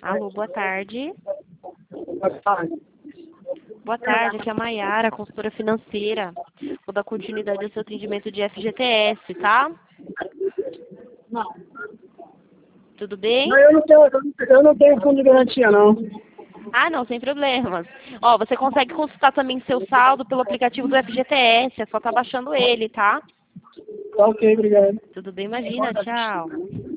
Alô, boa tarde. Boa tarde. Boa tarde, aqui é a Maiara, consultora financeira. Vou dar continuidade ao seu atendimento de FGTS, tá? Não. Tudo bem? Não, eu não tenho fundo de garantia, não. Ah, não, sem problemas. Ó, você consegue consultar também seu saldo pelo aplicativo do FGTS, é só tá baixando ele, tá? Tá ok, obrigado. Tudo bem, imagina, tchau.